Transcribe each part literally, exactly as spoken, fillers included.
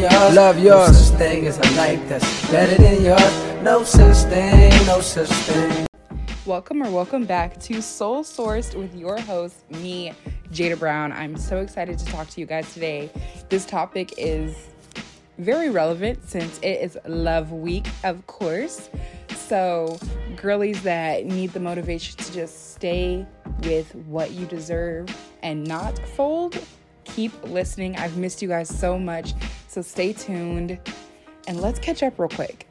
yours. Love yours. No such thing as a life that's better than yours. No such thing, no such thing. Welcome or welcome back to Soul Sourced with your host, me, Jada Brown. I'm so excited to talk to you guys today. This topic is very relevant since it is Love Week, of course. So, girlies that need the motivation to just stay with what you deserve and not fold, keep listening. I've missed you guys so much, so stay tuned and let's catch up real quick.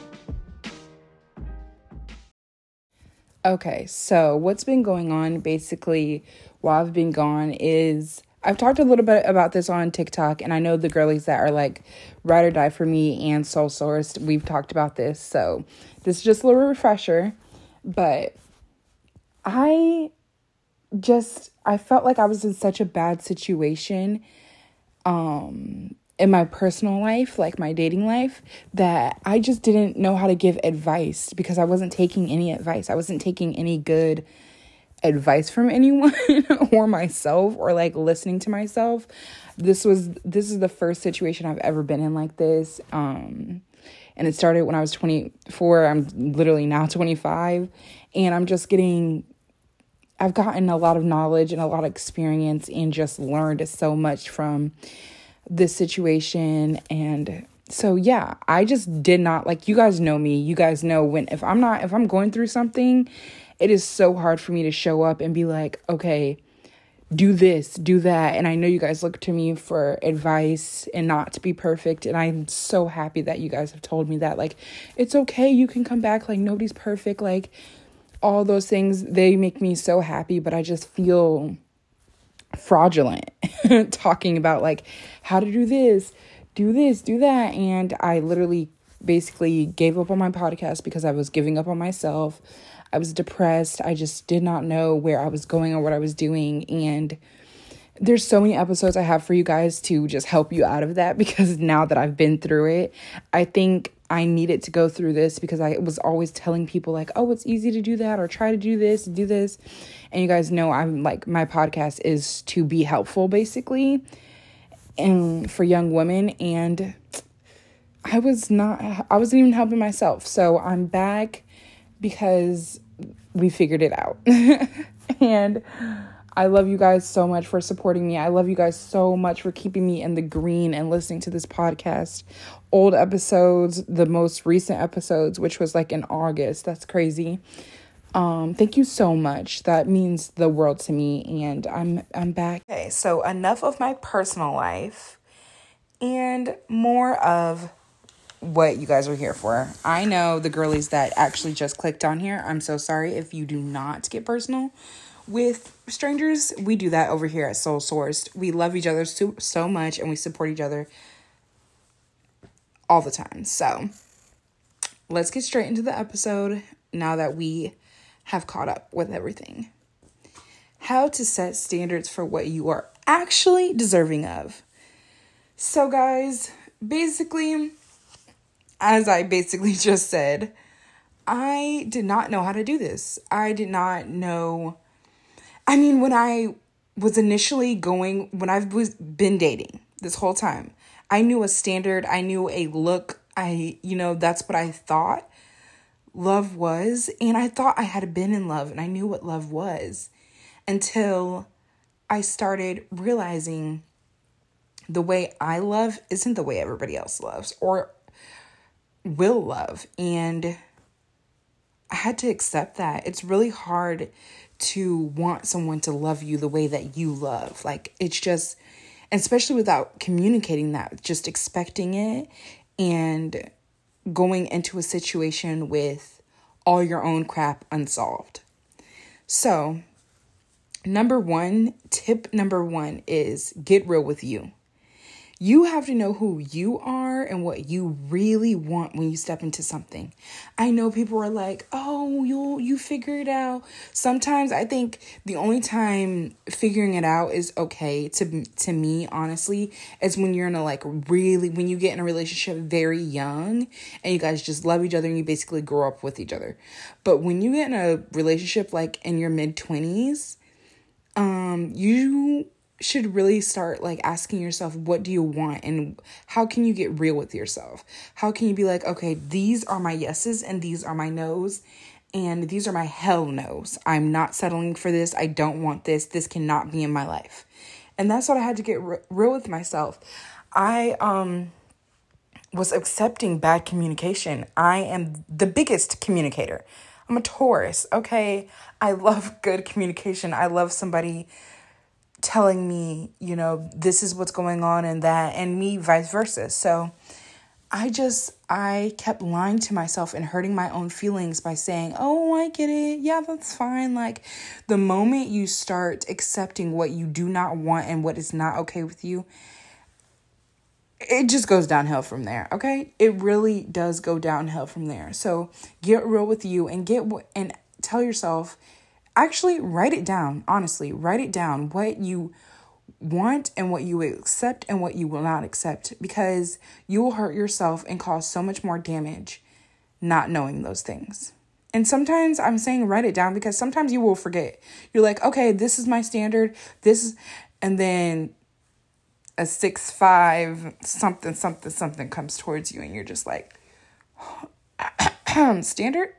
Okay, so what's been going on basically while I've been gone is I've talked a little bit about this on TikTok, and I know the girlies that are like Ride or Die for Me and Soul Sourced, we've talked about this, so this is just a little refresher. But I just, I felt like I was in such a bad situation um, in my personal life, like my dating life, that I just didn't know how to give advice because I wasn't taking any advice. I wasn't taking any good advice from anyone or myself or like listening to myself. This was, this is the first situation I've ever been in like this. Um, and it started when I was twenty-four. I'm literally now twenty-five, and I'm just getting, I've gotten a lot of knowledge and a lot of experience and just learned so much from this situation. And so, yeah, I just did not, like, you guys know me. You guys know when, if I'm not, if I'm going through something, it is so hard for me to show up and be like, okay, do this, do that. And I know you guys look to me for advice and not to be perfect. And I'm so happy that you guys have told me that, like, it's okay. You can come back. Like, nobody's perfect. Like, all those things, they make me so happy. But I just feel fraudulent talking about, like, how to do this, do this, do that. And I literally basically gave up on my podcast because I was giving up on myself. I was depressed. I just did not know where I was going or what I was doing. And there's so many episodes I have for you guys to just help you out of that, because now that I've been through it, I think I needed to go through this because I was always telling people like, oh, it's easy to do that, or try to do this, do this. And you guys know I'm like, my podcast is to be helpful basically, and for young women. And I was not, I wasn't even helping myself. So I'm back because we figured it out. And I love you guys so much for supporting me. I love you guys so much for keeping me in the green and listening to this podcast. Old episodes, the most recent episodes, which was like in August. That's crazy. Um, thank you so much. That means the world to me. And I'm I'm back. Okay, so enough of my personal life and more of what you guys are here for. I know the girlies that actually just clicked on here, I'm so sorry if you do not get personal with strangers. We do that over here at Soul Sourced. We love each other so, so much, and we support each other all the time. So let's get straight into the episode now that we have caught up with everything. How to set standards for what you are actually deserving of. So guys, basically, as I basically just said, I did not know how to do this. I did not know. I mean, when I was initially going, when I've was been dating this whole time, I knew a standard. I knew a look. I, you know, that's what I thought love was. And I thought I had been in love and I knew what love was, until I started realizing the way I love isn't the way everybody else loves or will love. And I had to accept that. It's really hard to want someone to love you the way that you love. Like, it's just, especially without communicating that, just expecting it and going into a situation with all your own crap unsolved. So, number one, tip number one is get real with you. You have to know who you are and what you really want when you step into something. I know people are like, oh, you you figure it out. Sometimes I think the only time figuring it out is okay to to me, honestly, is when you're in a like really, when you get in a relationship very young and you guys just love each other and you basically grow up with each other. But when you get in a relationship like in your mid twenties, um, you should really start like asking yourself, what do you want, and how can you get real with yourself? How can you be like, okay, these are my yeses and these are my nos, and these are my hell no's. I'm not settling for this. I don't want this. This cannot be in my life. And that's what I had to get re- real with myself. I um was accepting bad communication. I am the biggest communicator. I'm a Taurus, okay? I love good communication. I love somebody telling me, you know, this is what's going on and that, and me vice versa. So I just, I kept lying to myself and hurting my own feelings by saying, oh, I get it. Yeah, that's fine. Like, the moment you start accepting what you do not want and what is not okay with you, it just goes downhill from there. Okay. It really does go downhill from there. So get real with you and get, and tell yourself, actually write it down. Honestly, write it down, what you want and what you accept and what you will not accept, because you will hurt yourself and cause so much more damage not knowing those things. And sometimes I'm saying write it down because sometimes you will forget. You're like, okay, this is my standard. This is, and then a six, five, something, something, something comes towards you and you're just like, standard?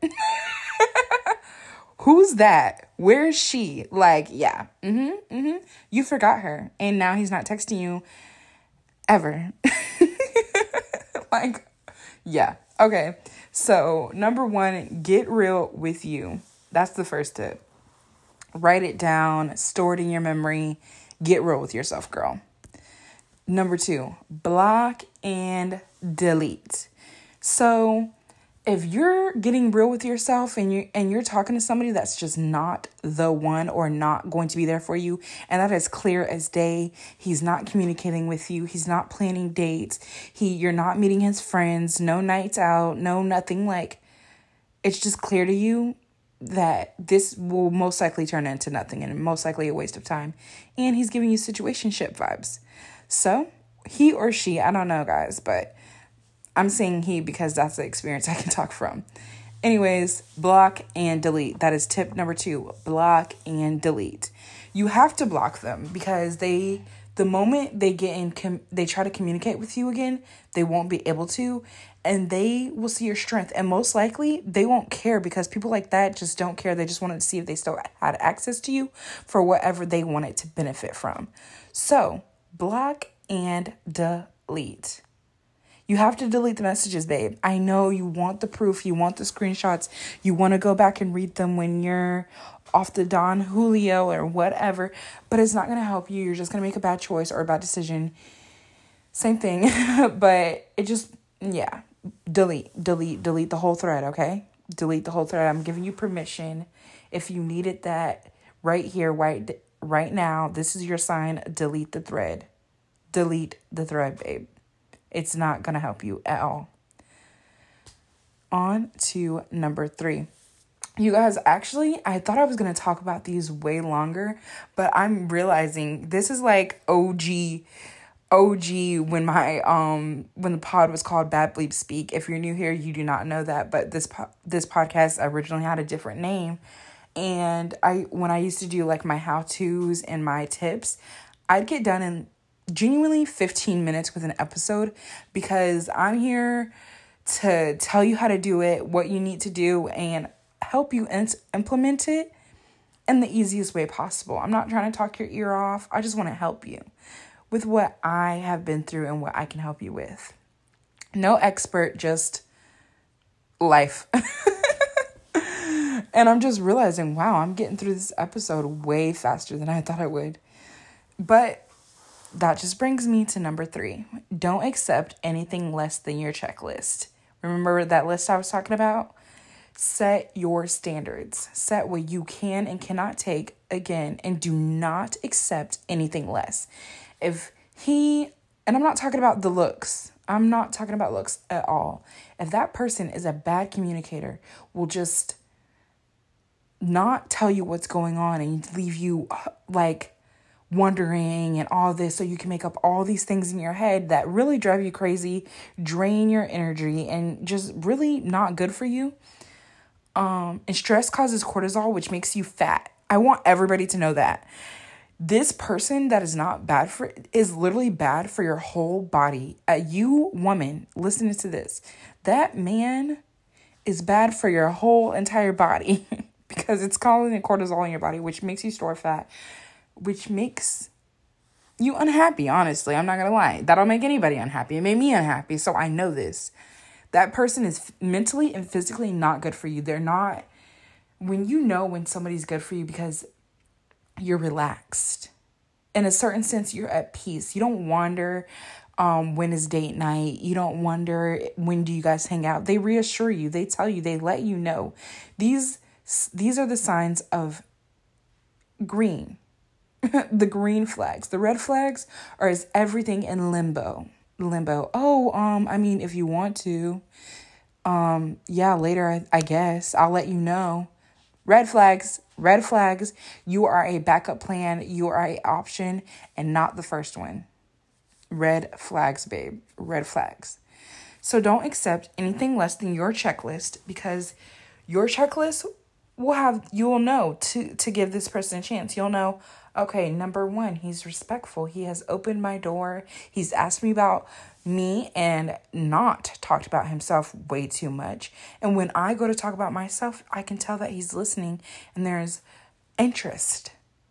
Who's that? Where is she? Like, yeah. Mm-hmm. Mm-hmm. You forgot her. And now he's not texting you ever. Like, yeah. Okay. So, number one, get real with you. That's the first tip. Write it down. Store it in your memory. Get real with yourself, girl. Number two, block and delete. So, if you're getting real with yourself and you and you're talking to somebody that's just not the one or not going to be there for you, and that is clear as day, he's not communicating with you, he's not planning dates, he you're not meeting his friends, no nights out, no nothing, like, it's just clear to you that this will most likely turn into nothing and most likely a waste of time, and he's giving you situationship vibes. So, he or she, I don't know, guys, but I'm saying he because that's the experience I can talk from. Anyways, block and delete. That is tip number two. Block and delete. You have to block them because they, the moment they get in, com- they try to communicate with you again, they won't be able to, and they will see your strength. And most likely, they won't care because people like that just don't care. They just wanted to see if they still had access to you for whatever they wanted to benefit from. So, block and delete. You have to delete the messages, babe. I know you want the proof. You want the screenshots. You want to go back and read them when you're off the Don Julio or whatever. But it's not going to help you. You're just going to make a bad choice or a bad decision. Same thing. But it just, yeah. Delete, delete, delete the whole thread, okay? Delete the whole thread. I'm giving you permission. If you needed that right here, right, right now, this is your sign. Delete the thread. Delete the thread, babe. It's not going to help you at all. On to number three. You guys, actually, I thought I was going to talk about these way longer, but I'm realizing this is like O G, O G when my, um, when the pod was called Bad Bleep Speak. If you're new here, you do not know that, but this, po- this podcast originally had a different name. And I, when I used to do like my how-tos and my tips, I'd get done in genuinely fifteen minutes with an episode because I'm here to tell you how to do it, what you need to do, and help you in- implement it in the easiest way possible. I'm not trying to talk your ear off. I just want to help you with what I have been through and what I can help you with. No expert, just life. And I'm just realizing, wow, I'm getting through this episode way faster than I thought I would. But that just brings me to number three. Don't accept anything less than your checklist. Remember that list I was talking about? Set your standards. Set what you can and cannot take again, and do not accept anything less. If he, and I'm not talking about the looks. I'm not talking about looks at all. If that person is a bad communicator, will just not tell you what's going on and leave you like wondering and all this, so you can make up all these things in your head that really drive you crazy, drain your energy, and just really not good for you. Um, and stress causes cortisol, which makes you fat. I want everybody to know that. This person that is not bad for, is literally bad for your whole body. Uh, you woman, listening to this, that man is bad for your whole entire body because it's causing cortisol in your body, which makes you store fat, which makes you unhappy, honestly. I'm not going to lie. That'll make anybody unhappy. It made me unhappy, so I know this. That person is mentally and physically not good for you. They're not, when you know when somebody's good for you because you're relaxed. In a certain sense, you're at peace. You don't wonder um, when is date night. You don't wonder when do you guys hang out. They reassure you. They tell you. They let you know. These, these are the signs of green. The green flags. The red flags are is everything in limbo. Limbo. Oh, um, I mean, if you want to, um, yeah, later, I, I guess I'll let you know. Red flags, red flags. You are a backup plan. You are a option and not the first one. Red flags, babe. Red flags. So don't accept anything less than your checklist because your checklist will have, you will know to, to give this person a chance. You'll know, okay, number one, he's respectful. He has opened my door. He's asked me about me and not talked about himself way too much. And when I go to talk about myself, I can tell that he's listening and there's interest.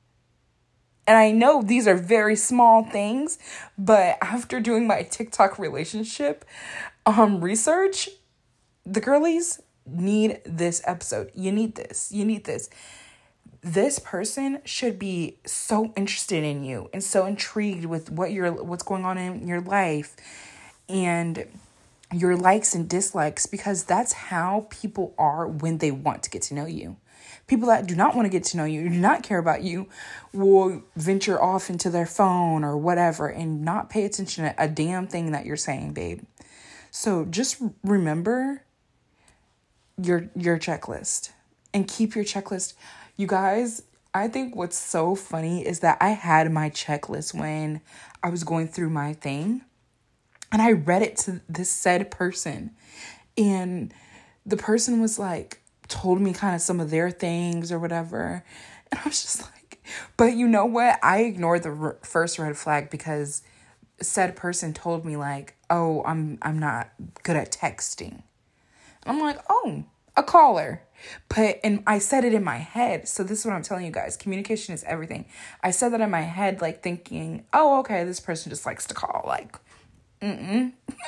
And I know these are very small things, but after doing my TikTok relationship um, research, the girlies need this episode. You need this. You need this. This person should be so interested in you and so intrigued with what you're, what's going on in your life and your likes and dislikes, because that's how people are when they want to get to know you. People that do not want to get to know you, do not care about you, will venture off into their phone or whatever and not pay attention to a damn thing that you're saying, babe. So just remember your your checklist and keep your checklist. You guys, I think what's so funny is that I had my checklist when I was going through my thing and I read it to this said person, and the person was like, told me kind of some of their things or whatever. And I was just like, but you know what? I ignored the r- first red flag because said person told me like, oh, I'm, I'm not good at texting. I'm like, oh, a caller. But, and I said it in my head. So this is what I'm telling you guys. Communication is everything. I said that in my head, like thinking, oh, okay, this person just likes to call. Like, mm-mm.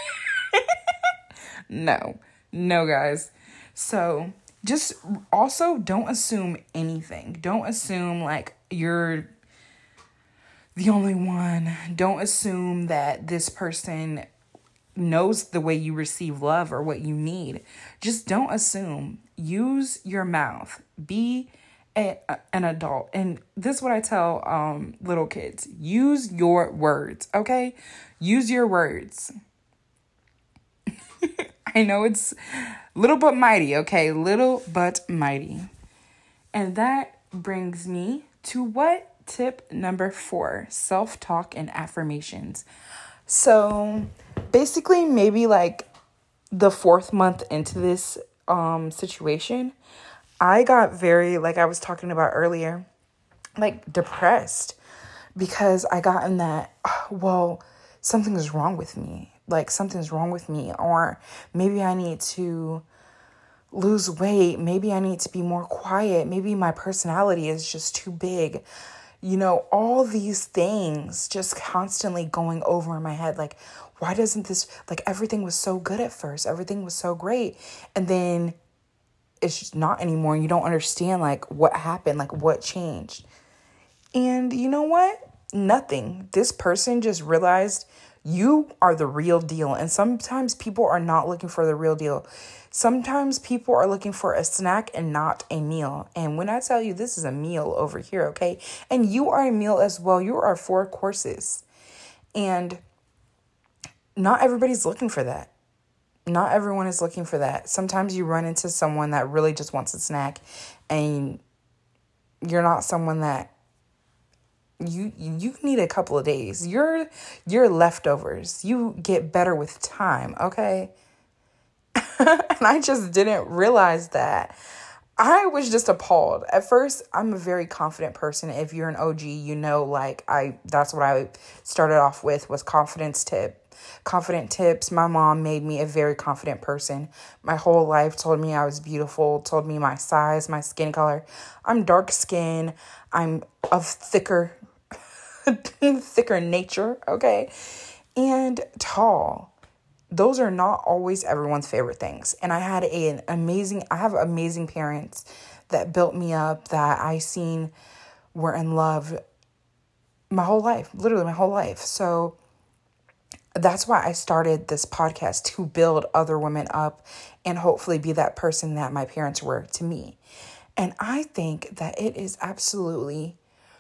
no, no, guys. So just also don't assume anything. Don't assume like you're the only one. Don't assume that this person knows the way you receive love or what you need. Just don't assume. Use your mouth. Be a, a, an adult. And this is what I tell um, little kids. Use your words, okay? Use your words. I know it's little but mighty, okay? Little but mighty. And that brings me to what? Tip number four, self-talk and affirmations. So basically maybe like the fourth month into this um situation, I got very, like I was talking about earlier, like depressed because I got in that, oh, well, something's wrong with me. Like something's wrong with me, or maybe I need to lose weight. Maybe I need to be more quiet. Maybe my personality is just too big. You know, all these things just constantly going over in my head. Like, why doesn't this, like everything was so good at first. Everything was so great. And then it's just not anymore. And you don't understand like what happened, like what changed. And you know what? Nothing. This person just realized you are the real deal. And sometimes people are not looking for the real deal. Sometimes people are looking for a snack and not a meal. And when I tell you this is a meal over here, okay? And you are a meal as well. You are four courses. And not everybody's looking for that. Not everyone is looking for that. Sometimes you run into someone that really just wants a snack, and you're not someone that You you need a couple of days. You're you're leftovers. You get better with time, okay? And I just didn't realize that. I was just appalled. At first, I'm a very confident person. If you're an O G, you know, like I, that's what I started off with was confidence tip. Confident tips. My mom made me a very confident person. My whole life told me I was beautiful, told me my size, my skin color. I'm dark skin. I'm of thicker, thicker nature. Okay. And tall. Those are not always everyone's favorite things. And I had a, an amazing, I have amazing parents that built me up, that I seen were in love my whole life, literally my whole life. So that's why I started this podcast, to build other women up and hopefully be that person that my parents were to me. And I think that it is absolutely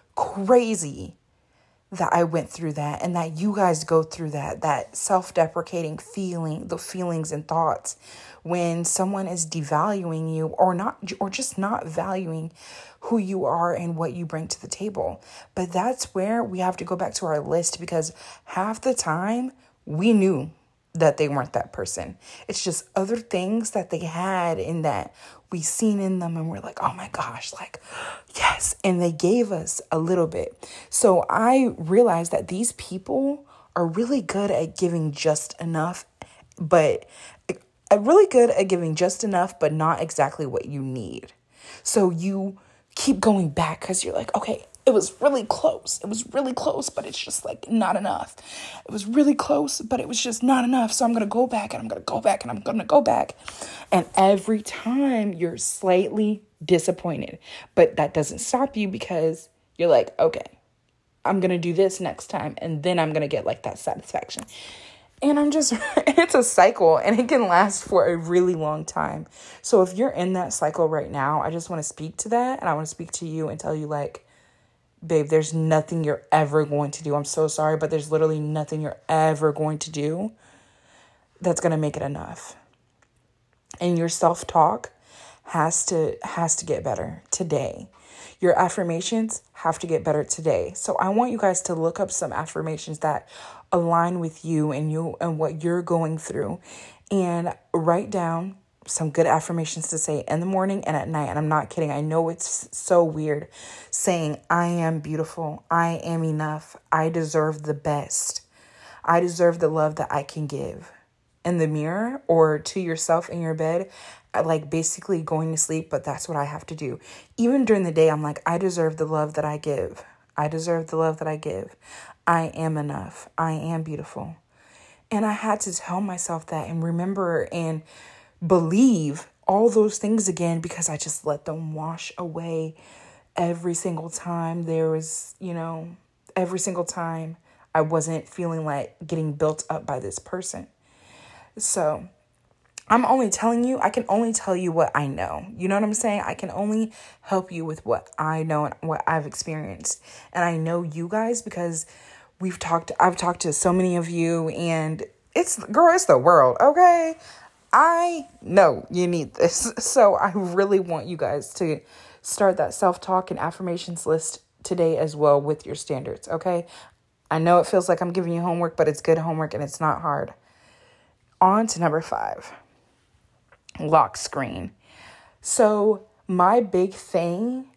crazy that I went through that, and that you guys go through that, that self-deprecating feeling, the feelings and thoughts when someone is devaluing you or not, or just not valuing who you are and what you bring to the table. But that's where we have to go back to our list, because half the time we knew that they weren't that person. It's just other things that they had in that we seen in them, and we're like, oh my gosh, like, yes. And they gave us a little bit. So I realized that these people are really good at giving just enough, but uh, really good at giving just enough, but not exactly what you need. So you keep going back because you're like, okay, it was really close. It was really close, but it's just like not enough. It was really close, but it was just not enough. So I'm going to go back and I'm going to go back and I'm going to go back. And every time you're slightly disappointed, but that doesn't stop you, because you're like, okay, I'm going to do this next time. And then I'm going to get like that satisfaction. And I'm just, it's a cycle, and it can last for a really long time. So if you're in that cycle right now, I just want to speak to that. And I want to speak to you and tell you, like, babe, there's nothing you're ever going to do. I'm so sorry, but there's literally nothing you're ever going to do that's going to make it enough. And your self-talk has to has to get better today. Your affirmations have to get better today. So I want you guys to look up some affirmations that align with you and you and what you're going through, and write down some good affirmations to say in the morning and at night. And I'm not kidding. I know it's so weird saying, I am beautiful. I am enough. I deserve the best. I deserve the love that I can give. In the mirror or to yourself in your bed, like basically going to sleep, but that's what I have to do. Even during the day, I'm like, I deserve the love that I give. I deserve the love that I give. I am enough. I am beautiful. And I had to tell myself that and remember and believe all those things again, because I just let them wash away every single time there was, you know, every single time I wasn't feeling like getting built up by this person. So I'm only telling you, I can only tell you what I know. You know what I'm saying? I can only help you with what I know and what I've experienced. And I know you guys because we've talked, I've talked to so many of you, and it's, girl, it's the world, okay? I know you need this. So I really want you guys to start that self-talk and affirmations list today as well with your standards, okay? I know it feels like I'm giving you homework, but it's good homework and it's not hard. On to number five, lock screen. So my big thing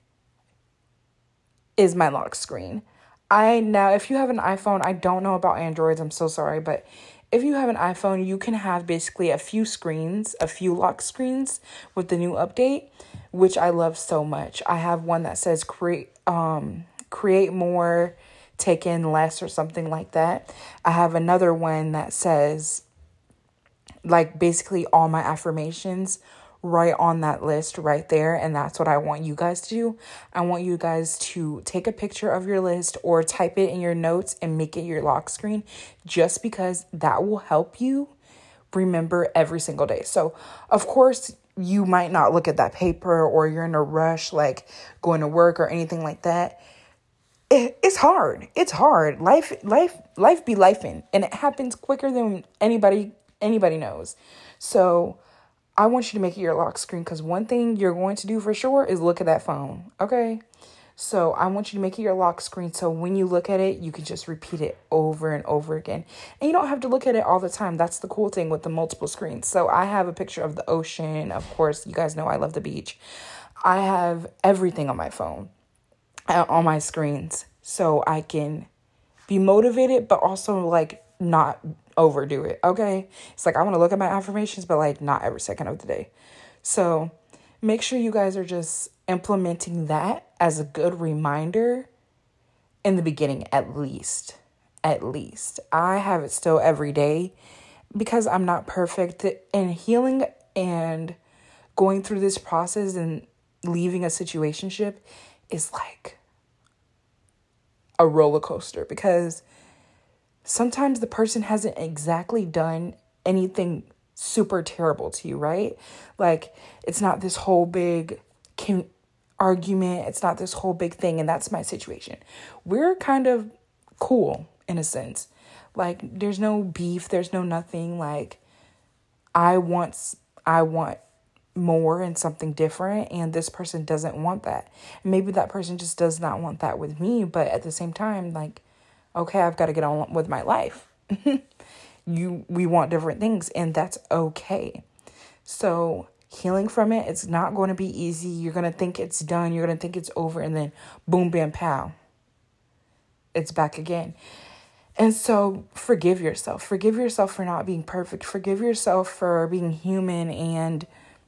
is my lock screen. I now, if you have an iPhone, I don't know about Androids, I'm so sorry, but if you have an iPhone, you can have basically a few screens, a few lock screens with the new update, which I love so much. I have one that says create, um, create more, take in less, or something like that. I have another one that says, like, basically all my affirmations right on that list right there. And that's what I want you guys to do. I want you guys to take a picture of your list or type it in your notes and make it your lock screen, just because that will help you remember every single day. So of course you might not look at that paper, or you're in a rush, like going to work or anything like that. It, it's hard. It's hard. Life, life, life be lifing, and it happens quicker than anybody, anybody knows. So I want you to make it your lock screen, because one thing you're going to do for sure is look at that phone, okay? So I want you to make it your lock screen, so when you look at it, you can just repeat it over and over again. And you don't have to look at it all the time. That's the cool thing with the multiple screens. So I have a picture of the ocean. Of course, you guys know I love the beach. I have everything on my phone, uh, on my screens, so I can be motivated, but also like not overdo it. Okay. It's like, I want to look at my affirmations, but like not every second of the day. So make sure you guys are just implementing that as a good reminder in the beginning, at least, at least. I have it still every day because I'm not perfect, and healing and going through this process and leaving a situationship is like a roller coaster, because sometimes the person hasn't exactly done anything super terrible to you, right? Like, it's not this whole big can, argument. It's not this whole big thing. And that's my situation. We're kind of cool in a sense. Like, there's no beef. There's no nothing. Like, I want, I want more and something different, and this person doesn't want that. Maybe that person just does not want that with me, but at the same time, like, okay, I've got to get on with my life. you we want different things, and that's okay. So healing from it, it's not going to be easy. You're going to think it's done, you're going to think it's over, and then boom, bam, pow, it's back again. And so forgive yourself. Forgive yourself for not being perfect. Forgive yourself for being human and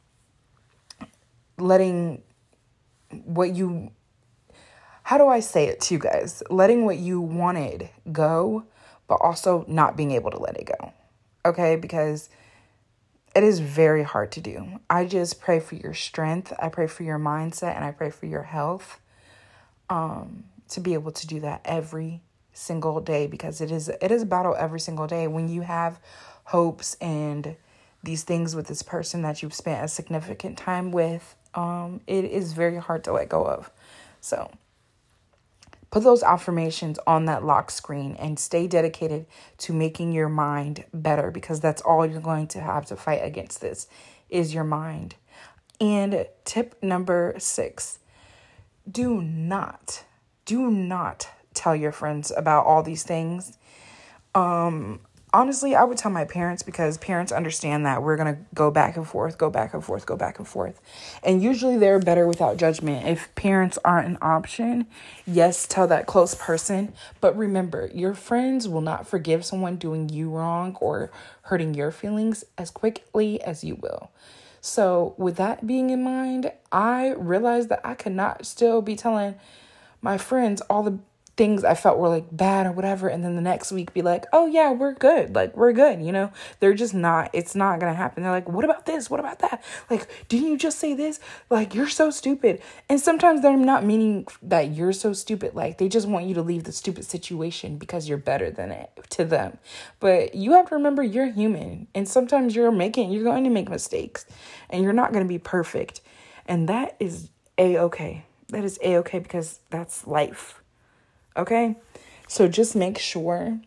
letting what you, how do I say it to you guys? Letting what you wanted go, but also not being able to let it go. Okay? Because it is very hard to do. I just pray for your strength. I pray for your mindset, and I pray for your health, um, to be able to do that every single day, because it is, it is a battle every single day. When you have hopes and these things with this person that you've spent a significant time with, um, it is very hard to let go of. So put those affirmations on that lock screen and stay dedicated to making your mind better, because that's all you're going to have to fight against this is your mind. And tip number six, do not, do not tell your friends about all these things. Um, honestly, I would tell my parents, because parents understand that we're going to go back and forth, go back and forth, go back and forth. And usually they're better without judgment. If parents aren't an option, yes, tell that close person. But remember, your friends will not forgive someone doing you wrong or hurting your feelings as quickly as you will. So with that being in mind, I realized that I could not still be telling my friends all the things I felt were like bad or whatever, and then the next week be like, oh yeah, we're good, like we're good, you know. They're just not, it's not gonna happen. They're like, what about this, what about that, like, didn't you just say this, like, you're so stupid. And sometimes they're not meaning that you're so stupid, like they just want you to leave the stupid situation because you're better than it to them. But you have to remember, you're human, and sometimes you're making you're going to make mistakes, and you're not going to be perfect, and that is a-okay. That is a-okay, because that's life. Okay, so just make sure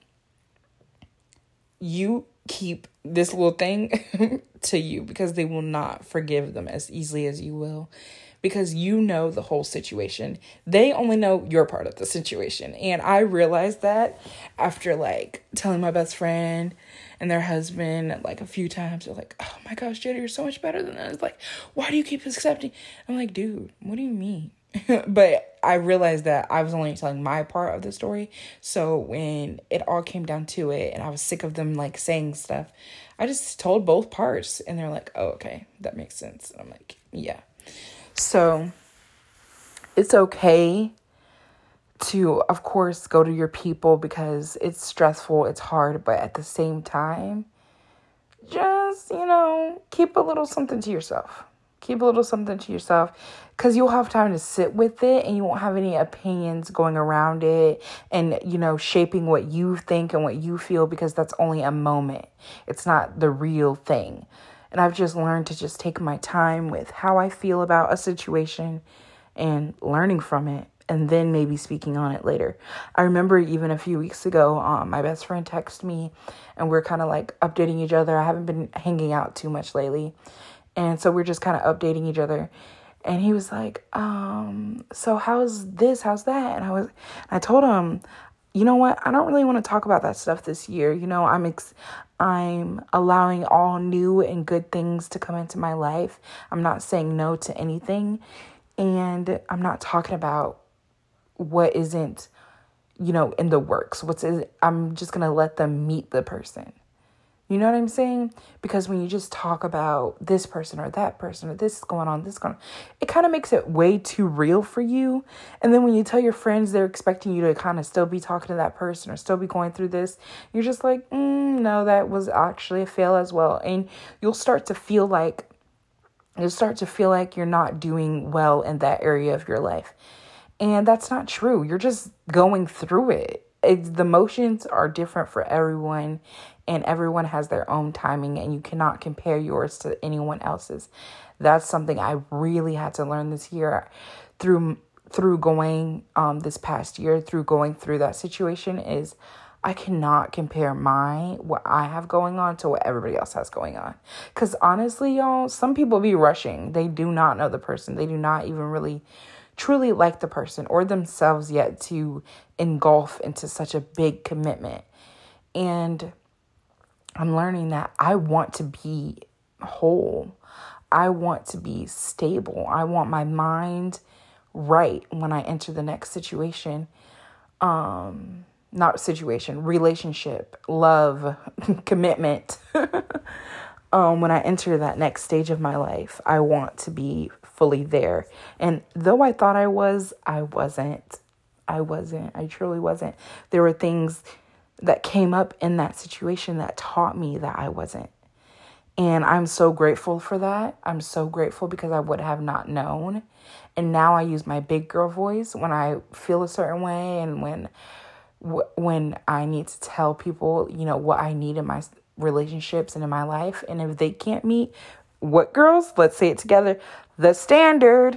you keep this little thing to you, because they will not forgive them as easily as you will, because you know the whole situation. They only know your part of the situation. And I realized that after like telling my best friend and their husband like a few times. They're like, oh my gosh, Jada, you're so much better than us. Like, why do you keep accepting? I'm like, dude, what do you mean? But I realized that I was only telling my part of the story. So when it all came down to it and I was sick of them like saying stuff, I just told both parts, and they're like, oh, okay, that makes sense. And I'm like, yeah. So it's okay to, of course, go to your people because it's stressful, it's hard, but at the same time, just, you know, keep a little something to yourself. Keep a little something to yourself, because you'll have time to sit with it and you won't have any opinions going around it and, you know, shaping what you think and what you feel, because that's only a moment. It's not the real thing. And I've just learned to just take my time with how I feel about a situation and learning from it, and then maybe speaking on it later. I remember even a few weeks ago, um, my best friend texted me and we're kind of like updating each other. I haven't been hanging out too much lately. And so we're just kind of updating each other. And he was like, um, so how's this? How's that? And I was, I told him, you know what? I don't really want to talk about that stuff this year. You know, I'm, ex- I'm allowing all new and good things to come into my life. I'm not saying no to anything. And I'm not talking about what isn't, you know, in the works. What's is, I'm just going to let them meet the person. You know what I'm saying? Because when you just talk about this person or that person or this is going on, this is going on, it kind of makes it way too real for you. And then when you tell your friends, they're expecting you to kind of still be talking to that person or still be going through this. You're just like, mm, no, that was actually a fail as well. And you'll start to feel like, you'll start to feel like you're not doing well in that area of your life. And that's not true. You're just going through it. It's, the motions are different for everyone, and everyone has their own timing, and you cannot compare yours to anyone else's. That's something I really had to learn this year through through going um this past year, through going through that situation, is I cannot compare my, what I have going on to what everybody else has going on. Because honestly, y'all, some people be rushing. They do not know the person. They do not even really truly like the person or themselves yet to engulf into such a big commitment. And I'm learning that I want to be whole. I want to be stable. I want my mind right when I enter the next situation. Um, not situation, relationship, love, commitment. um, when I enter that next stage of my life, I want to be fully there. And though I thought I was, I wasn't. I wasn't. I truly wasn't. There were things that came up in that situation that taught me that I wasn't. And I'm so grateful for that. I'm so grateful because I would have not known. And now I use my big girl voice when I feel a certain way and when when I need to tell people, you know, what I need in my relationships and in my life. And if they can't meet what girls, let's say it together, the standard,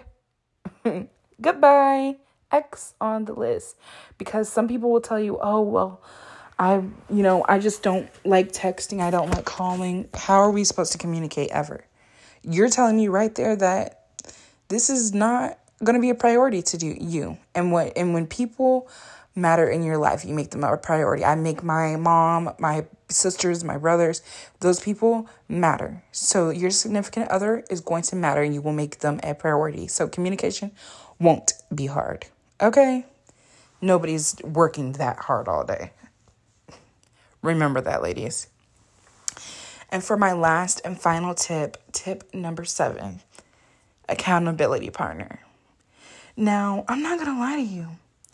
goodbye, X on the list. Because some people will tell you, oh, well, I, you know, I just don't like texting. I don't like calling. How are we supposed to communicate ever? You're telling me right there that this is not going to be a priority to do you. And what, and when people matter in your life, you make them a priority. I make my mom, my sisters, my brothers, those people matter. So your significant other is going to matter and you will make them a priority. So communication won't be hard. Okay? Nobody's working that hard all day. Remember that, ladies. And for my last and final tip, tip number seven, accountability partner. Now, I'm not going to lie to you.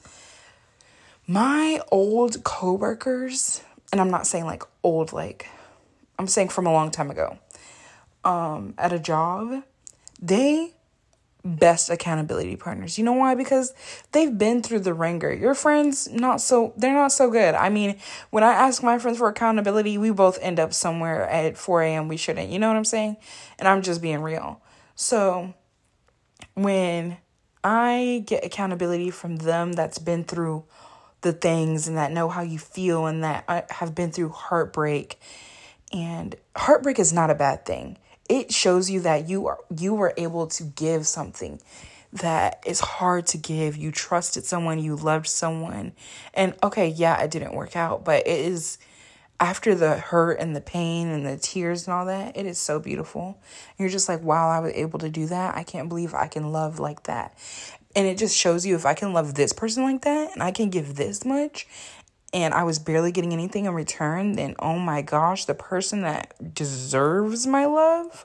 My old coworkers, and I'm not saying like old, like I'm saying from a long time ago, um, at a job, they best accountability partners. You know why? Because they've been through the ringer. Your friends, not so, they're not so good. I mean, when I ask my friends for accountability, we both end up somewhere at four a.m. we shouldn't. You know what I'm saying? And I'm just being real. So when I get accountability from them that's been through the things and that know how you feel and that have been through heartbreak, and heartbreak is not a bad thing. It shows you that you are you were able to give something that is hard to give. You trusted someone, you loved someone. And okay, yeah, it didn't work out, but it is, after the hurt and the pain and the tears and all that, it is so beautiful. You're just like, wow, I was able to do that. I can't believe I can love like that. And it just shows you, if I can love this person like that and I can give this much and I was barely getting anything in return, then oh my gosh, the person that deserves my love,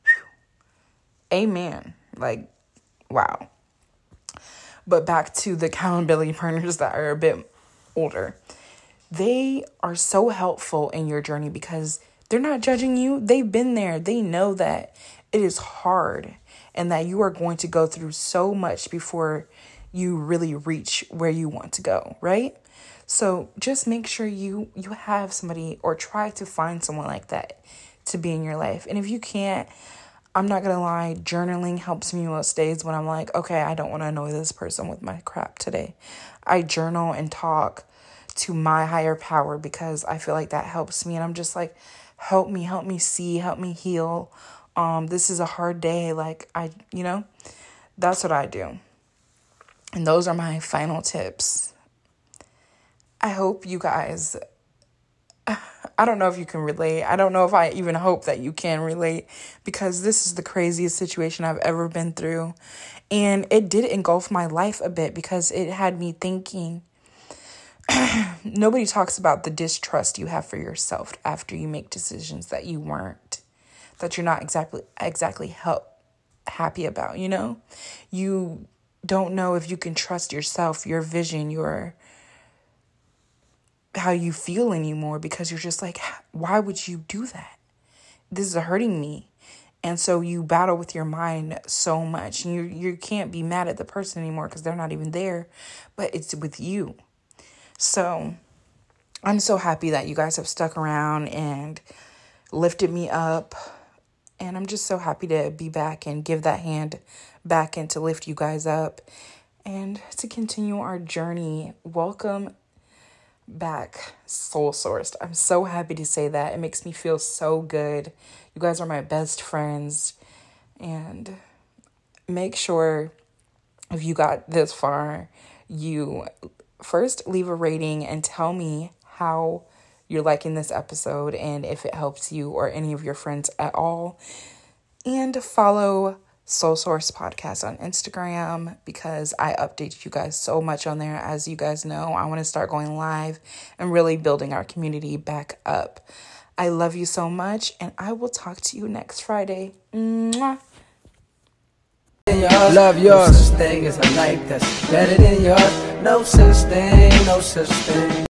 whew, amen. Like, wow. But back to the accountability partners that are a bit older. They are so helpful in your journey because they're not judging you. They've been there. They know that it is hard and that you are going to go through so much before you really reach where you want to go, right? So just make sure you, you have somebody, or try to find someone like that to be in your life. And if you can't, I'm not going to lie, journaling helps me most days when I'm like, okay, I don't want to annoy this person with my crap today. I journal and talk to my higher power because I feel like that helps me. And I'm just like, help me, help me see, help me heal. Um, this is a hard day. Like I, you know, that's what I do. And those are my final tips. I hope you guys I don't know if you can relate. I don't know if I even hope that you can relate, because this is the craziest situation I've ever been through. And it did engulf my life a bit, because it had me thinking. Nobody talks about the distrust you have for yourself after you make decisions that you weren't, that you're not exactly exactly help, happy about, you know? You don't know if you can trust yourself, your vision, your how you feel anymore, because you're just like, why would you do that? This is hurting me. And so you battle with your mind so much, and you you can't be mad at the person anymore because they're not even there, but it's with you. So I'm so happy that you guys have stuck around and lifted me up. And I'm just so happy to be back and give that hand back and to lift you guys up and to continue our journey. Welcome back, Soul Sourced. I'm so happy to say that. It makes me feel so good. You guys are my best friends. And make sure, if you got this far, you first leave a rating and tell me how you're liking this episode and if it helps you or any of your friends at all. And follow Soul Source Podcast on Instagram, because I update you guys so much on there. As you guys know, I want to start going live and really building our community back up. I love you so much, and I will talk to you next Friday. Mwah. Love yours. No such thing as a life that's better than yours. No such thing, no such thing.